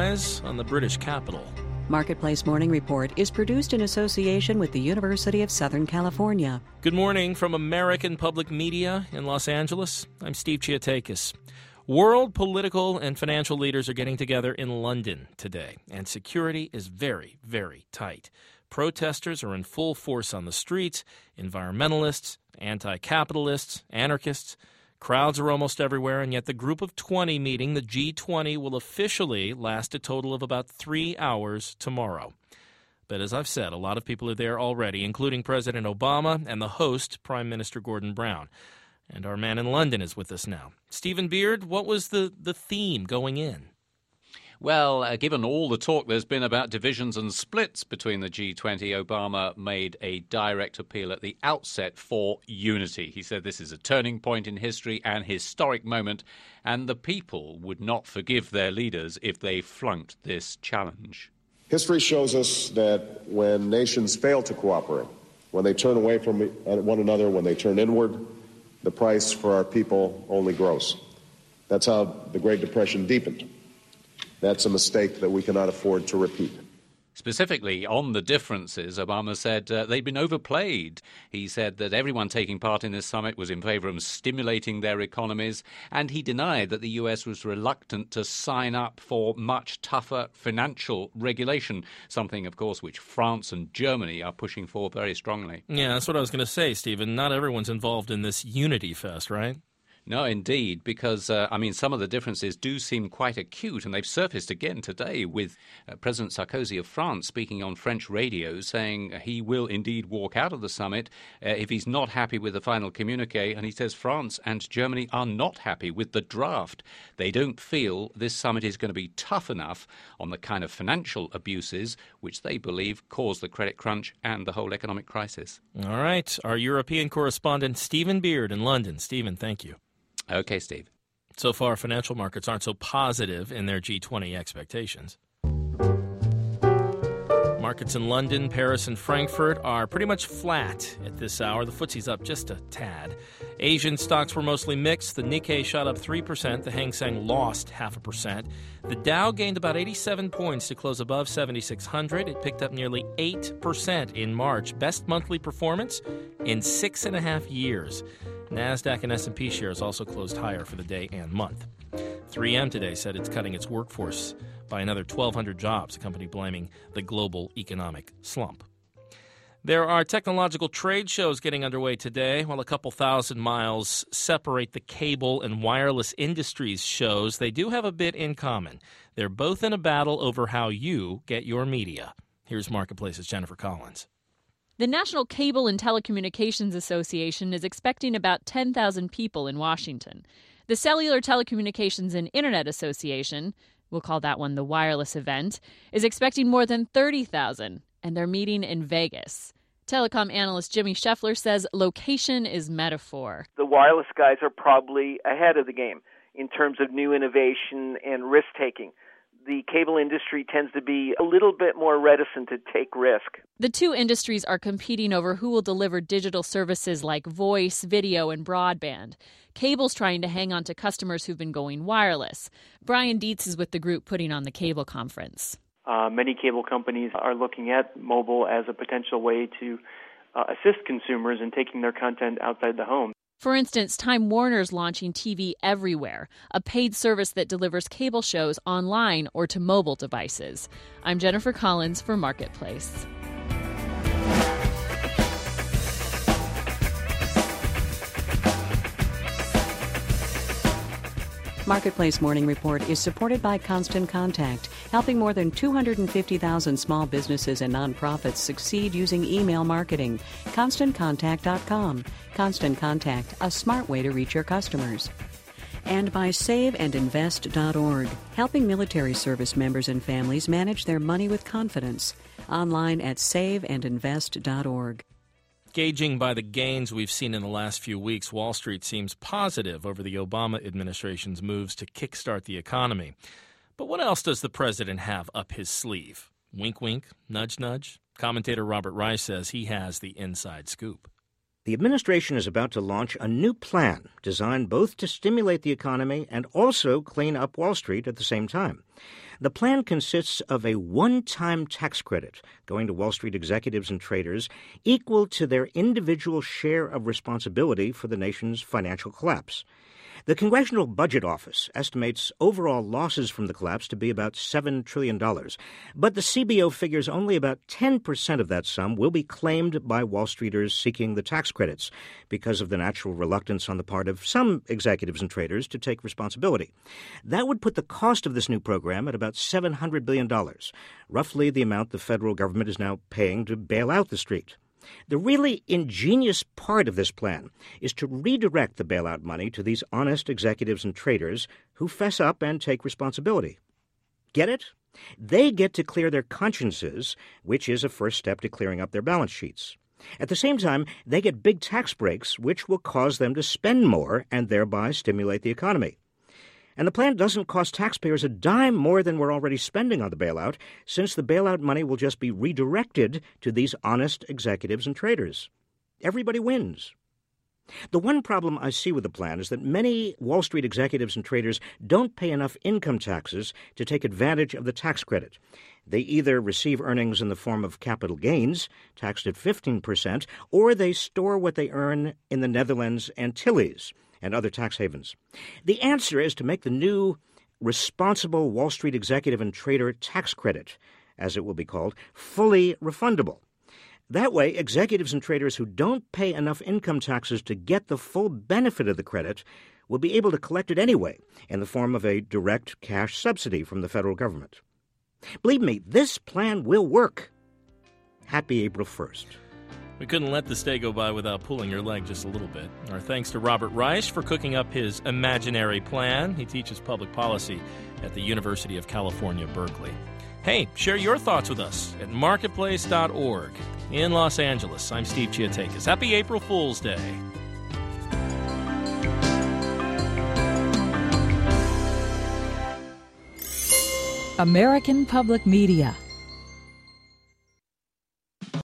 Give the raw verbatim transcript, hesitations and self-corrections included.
eyes on the British capital. Marketplace Morning Report is produced in association with the University of Southern California. Good morning from American Public Media in Los Angeles. I'm Steve Chiatakis. World political and financial leaders are getting together in London today, and security is very, very tight. Protesters are in full force on the streets, environmentalists, anti-capitalists, anarchists. Crowds are almost everywhere, and yet the Group of twenty meeting, the G twenty, will officially last a total of about three hours tomorrow. But as I've said, a lot of people are there already, including President Obama and the host, Prime Minister Gordon Brown. And our man in London is with us now. Stephen Beard, what was the, the theme going in? Well, uh, given all the talk there's been about divisions and splits between the G twenty, Obama made a direct appeal at the outset for unity. He said this is a turning point in history, an historic moment, and the people would not forgive their leaders if they flunked this challenge. History shows us that when nations fail to cooperate, when they turn away from one another, when they turn inward, the price for our people only grows. That's how the Great Depression deepened. That's a mistake that we cannot afford to repeat. Specifically on the differences, Obama said uh, they'd been overplayed. He said that everyone taking part in this summit was in favor of stimulating their economies, and he denied that the U S was reluctant to sign up for much tougher financial regulation, something, of course, which France and Germany are pushing for very strongly. Yeah, that's what I was going to say, Stephen. Not everyone's involved in this unity fest, right? No, indeed, because, uh, I mean, some of the differences do seem quite acute, and they've surfaced again today with uh, President Sarkozy of France speaking on French radio, saying he will indeed walk out of the summit uh, if he's not happy with the final communique, and he says France and Germany are not happy with the draft. They don't feel this summit is going to be tough enough on the kind of financial abuses which they believe caused the credit crunch and the whole economic crisis. All right, our European correspondent Stephen Beard in London. Stephen, thank you. Okay, Steve. So far, financial markets aren't so positive in their G twenty expectations. Markets in London, Paris, and Frankfurt are pretty much flat at this hour. The F T S E's up just a tad. Asian stocks were mostly mixed. The Nikkei shot up three percent. The Hang Seng lost half a percent. The Dow gained about eighty-seven points to close above seventy-six hundred. It picked up nearly eight percent in March. Best monthly performance in six and a half years. NASDAQ and S and P shares also closed higher for the day and month. three M today said it's cutting its workforce by another twelve hundred jobs, the company blaming the global economic slump. There are technological trade shows getting underway today. While a couple thousand miles separate the cable and wireless industries shows, they do have a bit in common. They're both in a battle over how you get your media. Here's Marketplace's Jennifer Collins. The National Cable and Telecommunications Association is expecting about ten thousand people in Washington. The Cellular Telecommunications and Internet Association, we'll call that one the wireless event, is expecting more than thirty thousand, and they're meeting in Vegas. Telecom analyst Jimmy Scheffler says location is metaphor. The wireless guys are probably ahead of the game in terms of new innovation and risk-taking. The cable industry tends to be a little bit more reticent to take risk. The two industries are competing over who will deliver digital services like voice, video, and broadband. Cable's trying to hang on to customers who've been going wireless. Brian Dietz is with the group putting on the cable conference. Uh, many cable companies are looking at mobile as a potential way to uh, assist consumers in taking their content outside the home. For instance, Time Warner's launching T V Everywhere, a paid service that delivers cable shows online or to mobile devices. I'm Jennifer Collins for Marketplace. Marketplace Morning Report is supported by Constant Contact, helping more than two hundred fifty thousand small businesses and nonprofits succeed using email marketing. constant contact dot com. Constant Contact, a smart way to reach your customers. And by save and invest dot org, helping military service members and families manage their money with confidence. Online at save and invest dot org. Gauging by the gains we've seen in the last few weeks, Wall Street seems positive over the Obama administration's moves to kickstart the economy. But what else does the president have up his sleeve? Wink, wink, nudge, nudge. Commentator Robert Rice says he has the inside scoop. The administration is about to launch a new plan designed both to stimulate the economy and also clean up Wall Street at the same time. The plan consists of a one-time tax credit going to Wall Street executives and traders equal to their individual share of responsibility for the nation's financial collapse. The Congressional Budget Office estimates overall losses from the collapse to be about seven trillion dollars, but the C B O figures only about ten percent of that sum will be claimed by Wall Streeters seeking the tax credits because of the natural reluctance on the part of some executives and traders to take responsibility. That would put the cost of this new program at about seven hundred billion dollars, roughly the amount the federal government is now paying to bail out the street. The really ingenious part of this plan is to redirect the bailout money to these honest executives and traders who fess up and take responsibility. Get it? They get to clear their consciences, which is a first step to clearing up their balance sheets. At the same time, they get big tax breaks, which will cause them to spend more and thereby stimulate the economy. And the plan doesn't cost taxpayers a dime more than we're already spending on the bailout, since the bailout money will just be redirected to these honest executives and traders. Everybody wins. The one problem I see with the plan is that many Wall Street executives and traders don't pay enough income taxes to take advantage of the tax credit. They either receive earnings in the form of capital gains, taxed at fifteen percent, or they store what they earn in the Netherlands Antilles and other tax havens. The answer is to make the new responsible Wall Street executive and trader tax credit, as it will be called, fully refundable. That way, executives and traders who don't pay enough income taxes to get the full benefit of the credit will be able to collect it anyway in the form of a direct cash subsidy from the federal government. Believe me, this plan will work. Happy April first. We couldn't let this day go by without pulling your leg just a little bit. Our thanks to Robert Reich for cooking up his imaginary plan. He teaches public policy at the University of California, Berkeley. Hey, share your thoughts with us at marketplace dot org. In Los Angeles, I'm Steve Chiatakis. Happy April Fool's Day. American Public Media